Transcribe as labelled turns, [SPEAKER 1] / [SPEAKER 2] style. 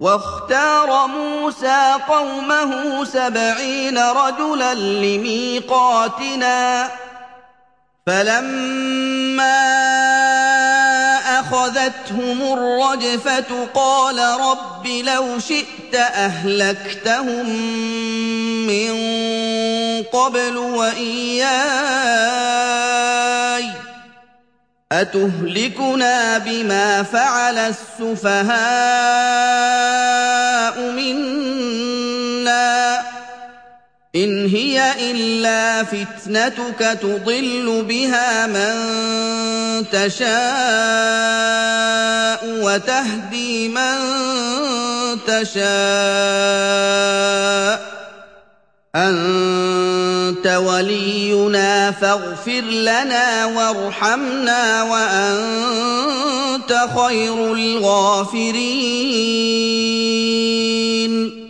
[SPEAKER 1] وَاخْتَارَ مُوسَىٰ قَوْمَهُ 70 رَجُلًا لِّمِيقَاتِنَا ۖ فَلَمَّا أَخَذَتْهُمُ الرَّجْفَةُ قَالَ رَبِّ لَوْ شِئْتَ أَهْلَكْتَهُم مِّن قَبْلُ وَإِيَّايَ ۖ أَتُهْلِكُنَا بِمَا فَعَلَ السُّفَهَاءُ مِنَّا ۖ إِنْ هِيَ إِلَّا فِتْنَتُكَ تُضِلُّ بِهَا مَن تَشَاءُ وَتَهْدِي مَن تَشَاءُ ۖ أَنتَ وَلِيُّنَا فَاغْفِرْ لَنَا وَارْحَمْنَا وَأَنتَ خَيْرُ الْغَافِرِينَ